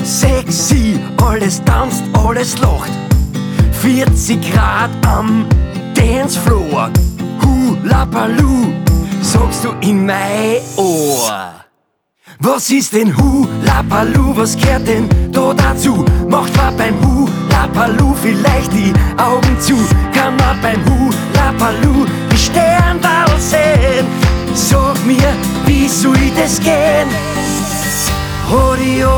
Sexy, alles tanzt, alles lacht. 40 Grad am Dancefloor. Hula Baloo, sagst du in mein Ohr. Was ist denn Hula Baloo, was gehört denn da dazu? Macht man beim Hula Baloo vielleicht die Augen zu? Kann man beim Hula Baloo die Sternwall sehen? Sag mir, wie soll das gehen?